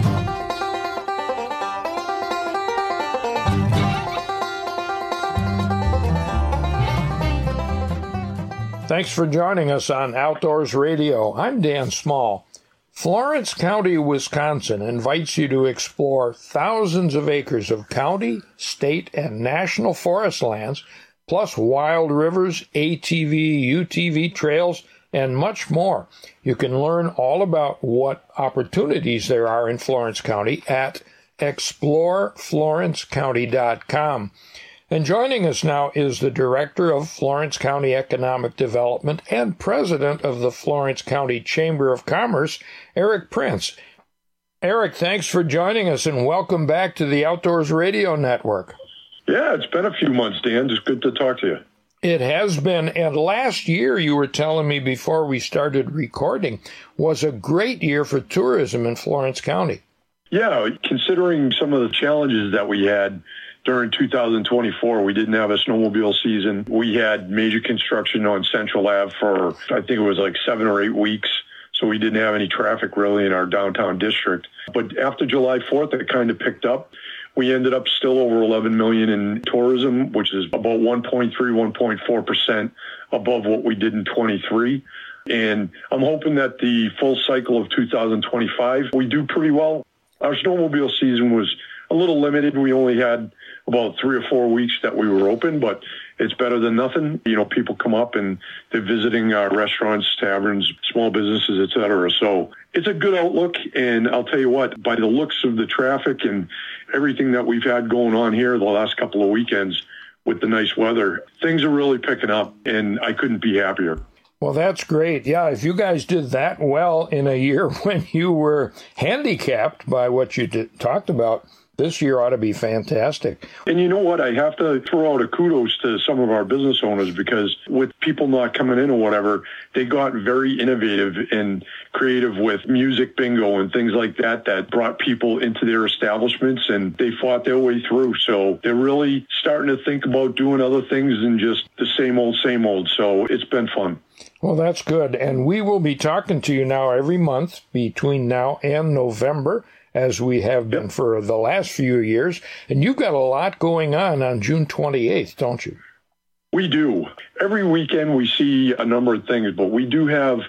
Thanks for joining us on Outdoors Radio. I'm Dan Small. Florence County, Wisconsin invites you to explore thousands of acres of county, state, and national forest lands, plus wild rivers, ATV, UTV trails, and much more. You can learn all about what opportunities there are in Florence County at exploreflorencecounty.com. And joining us now is the Director of Florence County Economic Development and President of the Florence County Chamber of Commerce, Eric Prince. Eric, thanks for joining us and welcome back to the Outdoors Radio Network. Yeah, it's been a few months, Dan. It's good to talk to you. It has been, and last year, you were telling me before we started recording, was a great year for tourism in Florence County. Yeah, considering some of the challenges that we had during 2024, we didn't have a snowmobile season. We had major construction on Central Ave for, I think it was like 7 or 8 weeks. So we didn't have any traffic really in our downtown district. But after July 4th, it kind of picked up. We ended up still over 11 million in tourism, which is about 1.3, 1.4% above what we did in 23. And I'm hoping that the full cycle of 2025, we do pretty well. Our snowmobile season was a little limited. We only had about 3 or 4 weeks that we were open, but it's better than nothing. You know, people come up and they're visiting our restaurants, taverns, small businesses, et cetera. So it's a good outlook. And I'll tell you what, by the looks of the traffic and everything that we've had going on here the last couple of weekends with the nice weather, things are really picking up, and I couldn't be happier. Well, that's great. Yeah, if you guys did that well in a year when you were handicapped by what you talked about, this year ought to be fantastic. And you know what? I have to throw out a kudos to some of our business owners, because with people not coming in or whatever, they got very innovative and creative with music bingo and things like that that brought people into their establishments, and they fought their way through. So they're really starting to think about doing other things than just the same old, same old. So it's been fun. Well, that's good. And we will be talking to you now every month between now and November, as we have been for the last few years. And you've got a lot going on June 28th, don't you? We do. Every weekend we see a number of things, but we do have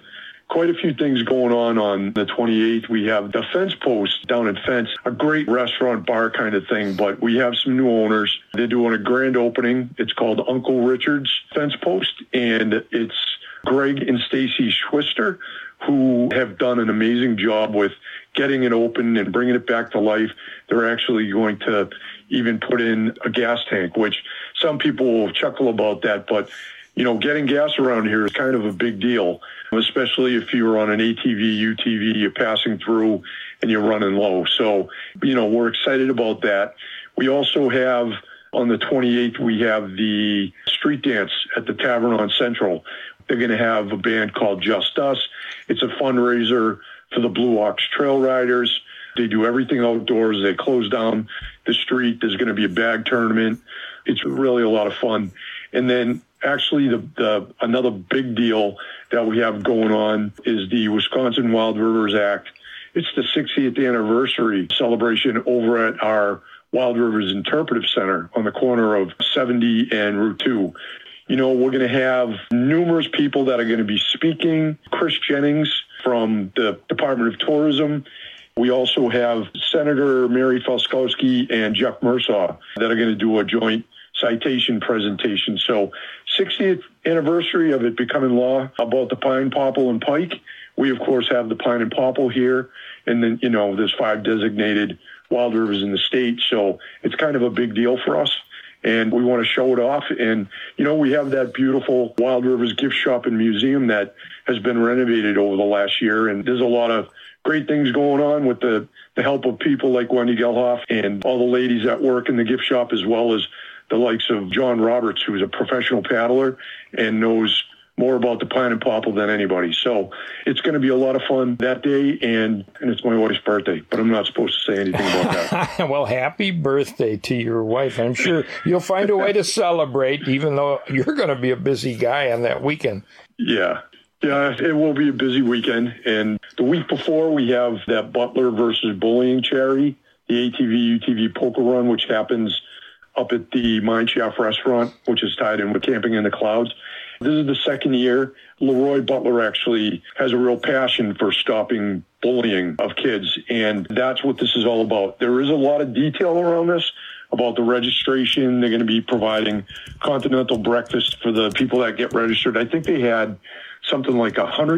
quite a few things going on the 28th. We have the Fence Post down at Fence, a great restaurant bar kind of thing, but we have some new owners. They're doing a grand opening. It's called Uncle Richard's Fence Post, and it's Greg and Stacy Schwister, who have done an amazing job with getting it open and bringing it back to life. They're actually going to even put in a gas tank, which some people will chuckle about that, but getting gas around here is kind of a big deal, especially if you're on an ATV, UTV, you're passing through and you're running low. So, we're excited about that. We also have, on the 28th, we have the street dance at the Tavern on Central. They're going to have a band called Just Us. It's a fundraiser for the Blue Ox Trail Riders. They do everything outdoors. They close down the street. There's going to be a bag tournament. It's really a lot of fun. And then actually another big deal that we have going on is the Wisconsin Wild Rivers Act. It's the 60th anniversary celebration over at our Wild Rivers Interpretive Center on the corner of 70 and Route 2. We're going to have numerous people that are going to be speaking. Chris Jennings from the Department of Tourism. We also have Senator Mary Felskowski and Jeff Mursaw that are going to do a joint citation presentation. So 60th anniversary of it becoming law about the pine, popple, and pike. We, of course, have the pine and popple here. And then, there's 5 designated wild rivers in the state. So it's kind of a big deal for us. And we want to show it off. And, we have that beautiful Wild Rivers gift shop and museum that has been renovated over the last year. And there's a lot of great things going on with the help of people like Wendy Gelhoff and all the ladies that work in the gift shop, as well as the likes of John Roberts, who's a professional paddler and knows more about the pine and popple than anybody. So it's going to be a lot of fun that day, and it's my wife's birthday, but I'm not supposed to say anything about that. Well, happy birthday to your wife. I'm sure you'll find a way to celebrate, even though you're going to be a busy guy on that weekend. Yeah, it will be a busy weekend. And the week before, we have that Butler versus Bullying charity, the ATV UTV poker run, which happens up at the Mine Shaft restaurant, which is tied in with Camping in the Clouds. This is the second year. Leroy Butler actually has a real passion for stopping bullying of kids, and that's what this is all about. There is a lot of detail around this about the registration. They're going to be providing continental breakfast for the people that get registered. I think they had something like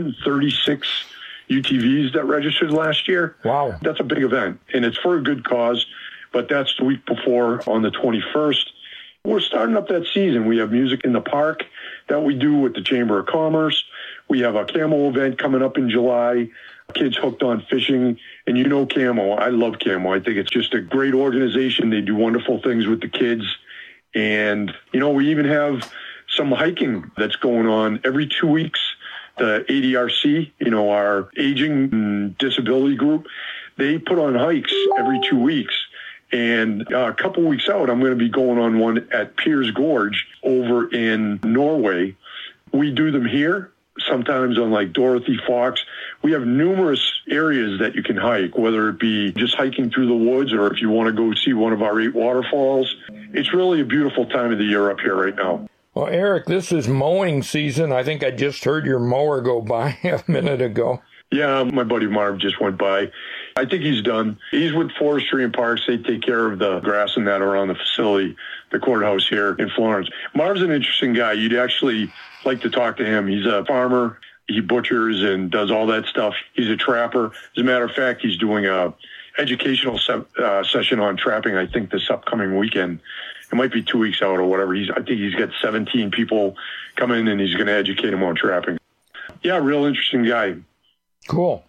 136 UTVs that registered last year. Wow. That's a big event, and it's for a good cause, but that's the week before on the 21st. We're starting up that season. We have music in the park that we do with the Chamber of Commerce. We have a camo event coming up in July. Kids Hooked on Fishing. And camo. I love camo. I think it's just a great organization. They do wonderful things with the kids. And, we even have some hiking that's going on every 2 weeks. The ADRC, our aging and disability group, they put on hikes every 2 weeks. And a couple weeks out, I'm going to be going on one at Piers Gorge over in Norway. We do them here, sometimes on like Dorothy Fox. We have numerous areas that you can hike, whether it be just hiking through the woods or if you want to go see one of our 8 waterfalls. It's really a beautiful time of the year up here right now. Well, Eric, this is mowing season. I think I just heard your mower go by a minute ago. Yeah, my buddy Marv just went by. I think he's done. He's with Forestry and Parks. They take care of the grass and that around the facility, the courthouse here in Florence. Marv's an interesting guy. You'd actually like to talk to him. He's a farmer. He butchers and does all that stuff. He's a trapper. As a matter of fact, he's doing a educational session on trapping, I think, this upcoming weekend. It might be 2 weeks out or whatever. I think he's got 17 people coming and he's going to educate them on trapping. Yeah, real interesting guy. Cool.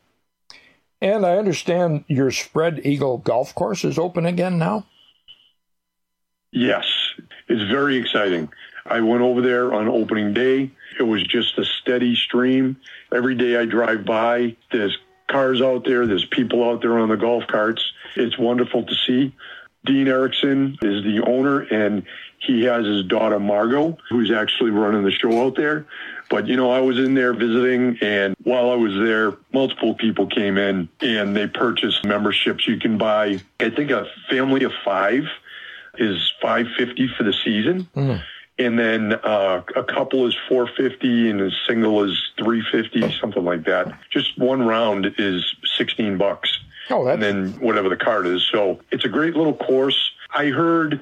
And I understand your Spread Eagle golf course is open again now? Yes, it's very exciting. I went over there on opening day. It was just a steady stream. Every day I drive by, there's cars out there, there's people out there on the golf carts. It's wonderful to see. Dean Erickson is the owner, and he has his daughter, Margot, who's actually running the show out there. But, I was in there visiting, and while I was there, multiple people came in, and they purchased memberships. You can buy, I think a family of 5 is $550 for the season. And then a couple is $450 and a single is $350, something like that. Just one round is $16. Oh, and then whatever the card is. So it's a great little course. I heard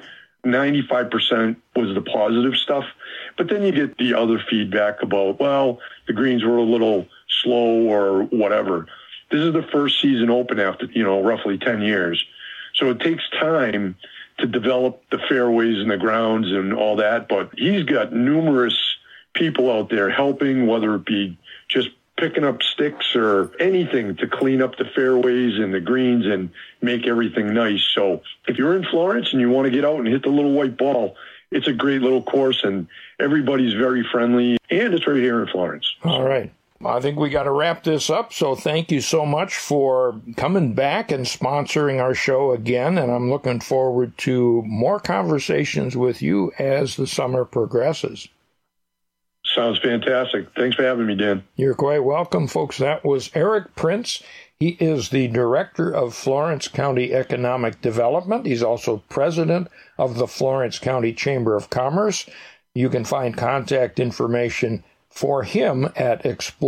95% was the positive stuff, but then you get the other feedback about, well, the greens were a little slow or whatever. This is the first season open after, roughly 10 years. So it takes time to develop the fairways and the grounds and all that, but he's got numerous people out there helping, whether it be just picking up sticks or anything to clean up the fairways and the greens and make everything nice. So if you're in Florence and you want to get out and hit the little white ball, it's a great little course and everybody's very friendly, and it's right here in Florence. All right. I think we got to wrap this up, so thank you so much for coming back and sponsoring our show again, and I'm looking forward to more conversations with you as the summer progresses. Sounds fantastic. Thanks for having me, Dan. You're quite welcome, folks. That was Eric Prince. He is the Director of Florence County Economic Development. He's also President of the Florence County Chamber of Commerce. You can find contact information for him at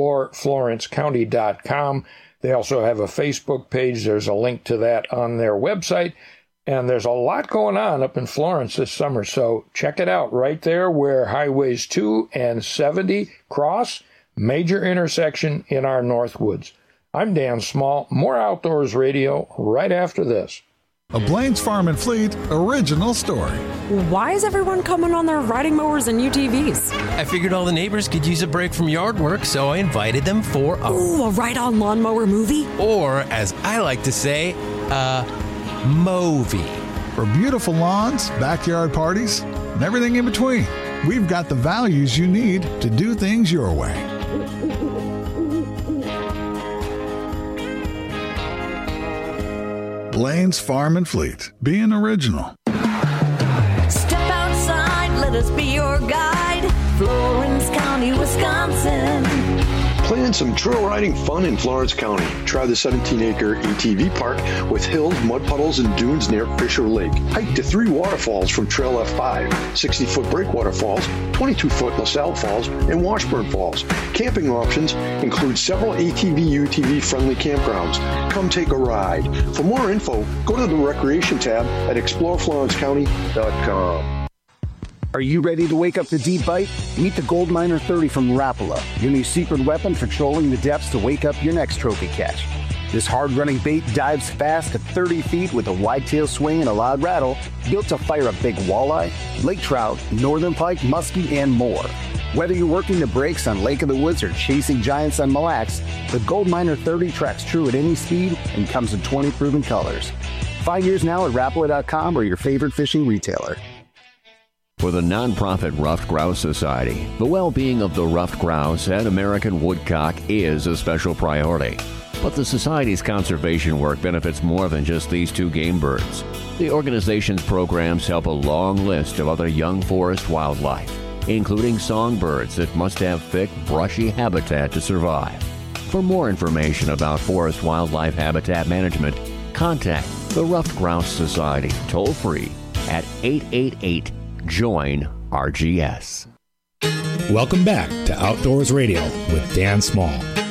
exploreflorencecounty.com. They also have a Facebook page. There's a link to that on their website. And there's a lot going on up in Florence this summer, so check it out right there where Highways 2 and 70 cross, major intersection in our Northwoods. I'm Dan Small, more Outdoors Radio right after this. A Blaine's Farm and Fleet original story. Why is everyone coming on their riding mowers and UTVs? I figured all the neighbors could use a break from yard work, so I invited them for a ride-on lawnmower movie? Or, as I like to say, a Movie. For beautiful lawns, backyard parties, and everything in between, we've got the values you need to do things your way. Blaine's Farm and Fleet, being original. Step outside, let us be your guide. Florence County, Wisconsin. Plan some trail riding fun in Florence County. Try the 17-acre ATV park with hills, mud puddles, and dunes near Fisher Lake. Hike to 3 waterfalls from Trail F5, 60-foot Breakwater Falls, 22-foot LaSalle Falls, and Washburn Falls. Camping options include several ATV-UTV friendly campgrounds. Come take a ride. For more info, go to the Recreation tab at exploreflorencecounty.com. Are you ready to wake up to deep bite? Meet the Gold Miner 30 from Rapala, your new secret weapon for trolling the depths to wake up your next trophy catch. This hard-running bait dives fast to 30 feet with a wide-tail swing and a loud rattle, built to fire a big walleye, lake trout, northern pike, muskie, and more. Whether you're working the breaks on Lake of the Woods or chasing giants on Mille Lacs, the Gold Miner 30 tracks true at any speed and comes in 20 proven colors. Find yours now at Rapala.com or your favorite fishing retailer. For the nonprofit Ruffed Grouse Society, the well-being of the ruffed grouse and American woodcock is a special priority. But the Society's conservation work benefits more than just these 2 game birds. The organization's programs help a long list of other young forest wildlife, including songbirds that must have thick, brushy habitat to survive. For more information about forest wildlife habitat management, contact the Ruffed Grouse Society toll-free at 888-JOIN-RGS. Welcome back to Outdoors Radio with Dan Small.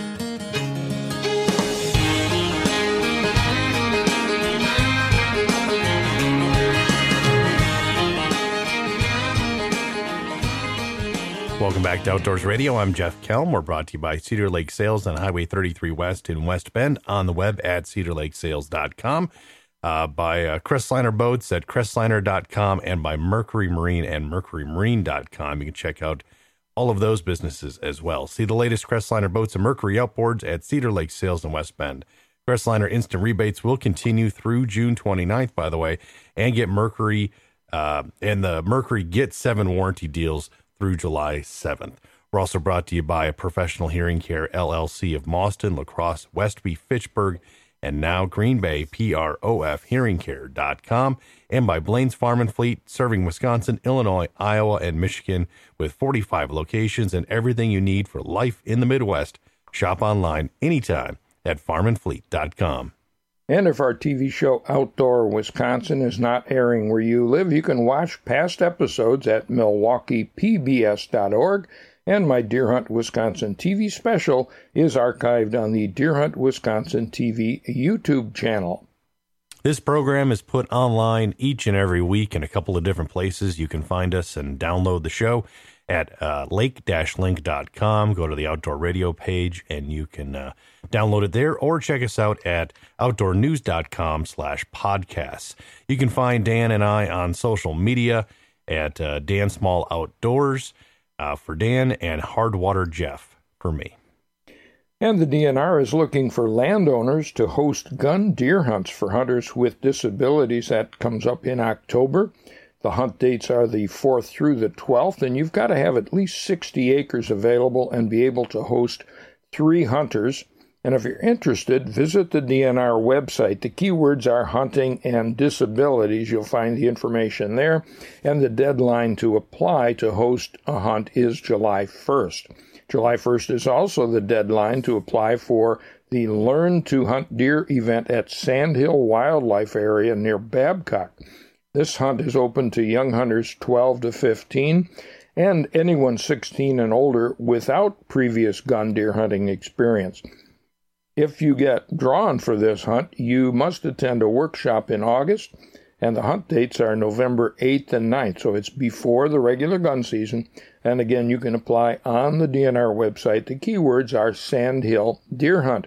Welcome back to Outdoors Radio. I'm Jeff Kelm. We're brought to you by Cedar Lake Sales on Highway 33 West in West Bend, on the web at cedarlakesales.com. By Crestliner Boats at crestliner.com, and by Mercury Marine and mercurymarine.com. You can check out all of those businesses as well. See the latest Crestliner Boats and Mercury outboards at Cedar Lake Sales in West Bend. Crestliner instant rebates will continue through June 29th, by the way, and get Mercury and the Mercury Get 7 warranty deals through July 7th. We're also brought to you by Professional Hearing Care LLC of Mauston, La Crosse, Westby, Fitchburg, and now Green Bay, PROFhearingcare.com, and by Blaine's Farm and Fleet, serving Wisconsin, Illinois, Iowa, and Michigan with 45 locations and everything you need for life in the Midwest. Shop online anytime at farmandfleet.com. And if our TV show Outdoor Wisconsin is not airing where you live, you can watch past episodes at MilwaukeePBS.org, and my Deer Hunt Wisconsin TV special is archived on the Deer Hunt Wisconsin TV YouTube channel. This program is put online each and every week in a couple of different places. You can find us and download the show at lake-link.com. Go to the Outdoor Radio page, and you can download it there, or check us out at outdoornews.com/podcasts. You can find Dan and I on social media at Dan Small Outdoors for Dan, and Hardwater Jeff for me. And the DNR is looking for landowners to host gun deer hunts for hunters with disabilities. That comes up in October. The hunt dates are the 4th through the 12th, and you've got to have at least 60 acres available and be able to host 3 hunters. And if you're interested, visit the DNR website. The keywords are hunting and disabilities. You'll find the information there. And the deadline to apply to host a hunt is July 1st. July 1st is also the deadline to apply for the Learn to Hunt Deer event at Sandhill Wildlife Area near Babcock. This hunt is open to young hunters 12 to 15 and anyone 16 and older without previous gun deer hunting experience. If you get drawn for this hunt, you must attend a workshop in August, and the hunt dates are November 8th and 9th, so it's before the regular gun season. And again, you can apply on the DNR website. The keywords are Sandhill Deer Hunt.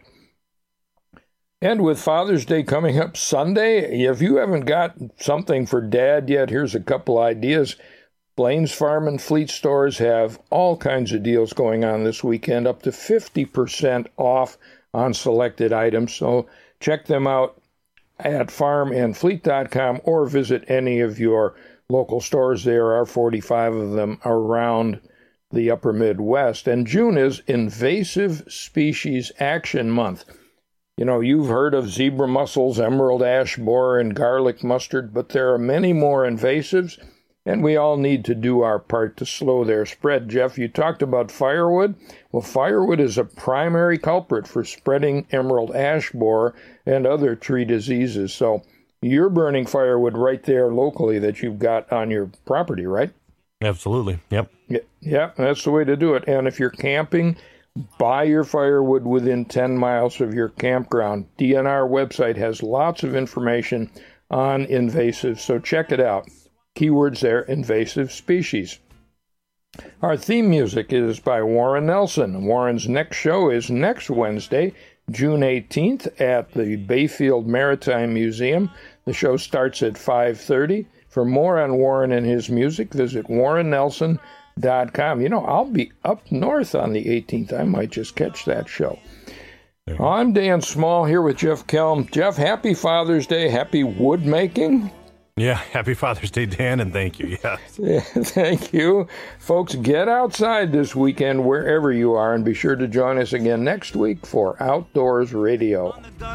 And with Father's Day coming up Sunday, if you haven't got something for Dad yet, here's a couple ideas. Blain's Farm and Fleet stores have all kinds of deals going on this weekend, up to 50% off on selected items. So check them out at farmandfleet.com or visit any of your local stores. There are 45 of them around the upper Midwest. And June is Invasive Species Action Month. You know, you've heard of zebra mussels, emerald ash borer, and garlic mustard, but there are many more invasives, and we all need to do our part to slow their spread. Jeff, you talked about firewood. Well, firewood is a primary culprit for spreading emerald ash borer and other tree diseases. So you're burning firewood right there locally that you've got on your property, right? Absolutely. Yep. Yeah, that's the way to do it. And if you're camping, buy your firewood within 10 miles of your campground. DNR website has lots of information on invasives, so check it out. Keywords there, invasive species. Our theme music is by Warren Nelson. Warren's next show is next Wednesday, June 18th at the Bayfield Maritime Museum. The show starts at 5:30. For more on Warren and his music, visit warrennelson.com. You know, I'll be up north on the 18th. I might just catch that show. I'm Dan Small here with Jeff Kelm. Jeff, happy Father's Day. Happy wood making. Yeah, happy Father's Day, Dan, and thank you. Yes. Yeah, thank you. Folks, get outside this weekend wherever you are, and be sure to join us again next week for Outdoors Radio.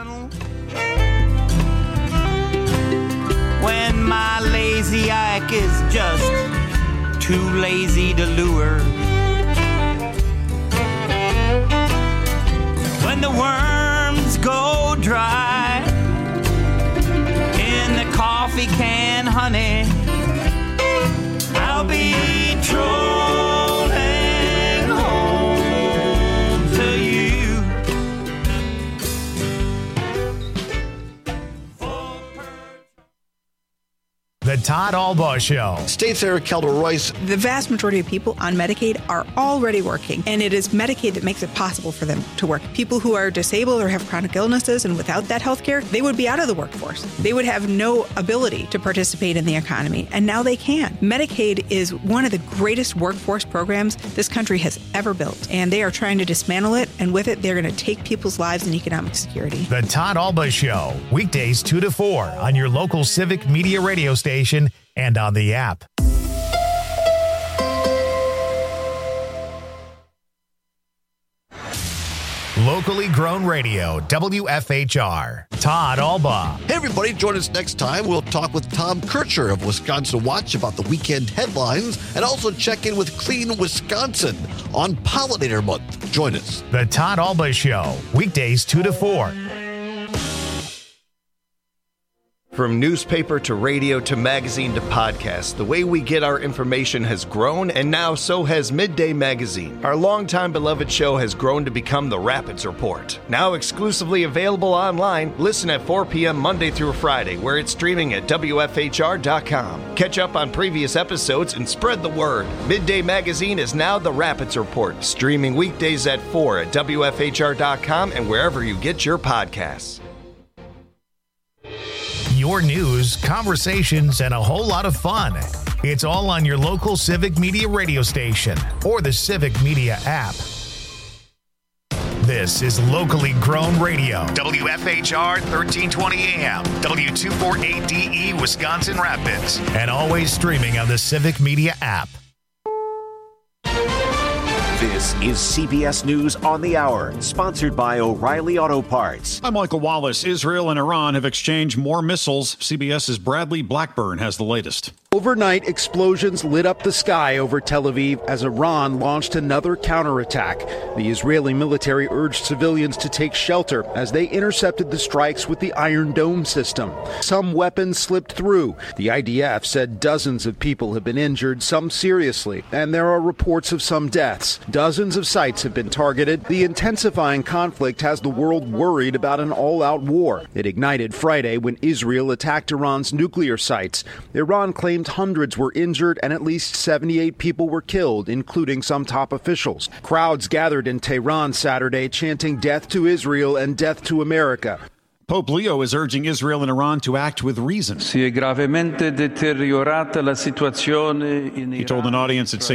When my lazy Ike is just too lazy to lure, when the worms go dry in the coffee can, honey, I'll be trolling home to you. The Todd Albaugh Show. States Eric Kelder Royce. The vast majority of people on Medicaid are already working, and it is Medicaid that makes it possible for them to work. People who are disabled or have chronic illnesses and without that health care, they would be out of the workforce. They would have no ability to participate in the economy, and now they can. Medicaid is one of the greatest workforce programs this country has ever built, and they are trying to dismantle it, and with it, they're going to take people's lives and economic security. The Todd Albaugh Show, weekdays 2 to 4 on your local Civic Media radio station and on the app. Locally grown radio, WFHR. Todd Albaugh. Hey, everybody, join us next time. We'll talk with Tom Kircher of Wisconsin Watch about the weekend headlines and also check in with Clean Wisconsin on Pollinator Month. Join us. The Todd Albaugh Show, weekdays 2 to 4. From newspaper to radio to magazine to podcast, the way we get our information has grown, and now so has Midday Magazine. Our longtime beloved show has grown to become the Rapids Report. Now exclusively available online, listen at 4 p.m. Monday through Friday, where it's streaming at WFHR.com. Catch up on previous episodes and spread the word. Midday Magazine is now the Rapids Report, streaming weekdays at 4 at WFHR.com and wherever you get your podcasts. Your news, conversations, and a whole lot of fun. It's all on your local Civic Media radio station or the Civic Media app. This is locally grown radio. WFHR 1320 AM, W248DE, Wisconsin Rapids, and always streaming on the Civic Media app. This is CBS News on the Hour, sponsored by O'Reilly Auto Parts. I'm Michael Wallace. Israel and Iran have exchanged more missiles. CBS's Bradley Blackburn has the latest. Overnight, explosions lit up the sky over Tel Aviv as Iran launched another counterattack. The Israeli military urged civilians to take shelter as they intercepted the strikes with the Iron Dome system. Some weapons slipped through. The IDF said dozens of people have been injured, some seriously, and there are reports of some deaths. Dozens of sites have been targeted. The intensifying conflict has the world worried about an all-out war. It ignited Friday when Israel attacked Iran's nuclear sites. Iran claimed hundreds were injured and at least 78 people were killed, including some top officials. Crowds gathered in Tehran Saturday chanting death to Israel and death to America. Pope Leo is urging Israel and Iran to act with reason. Si è gravemente deteriorata la situazione in He told an audience at St.